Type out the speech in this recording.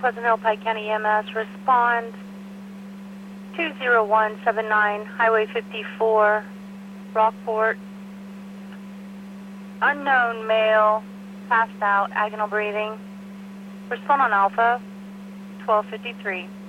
Pleasant Hill, Pike County EMS, respond 20179, Highway 54, Rockport. Unknown male, passed out, agonal breathing. Respond on Alpha 1253.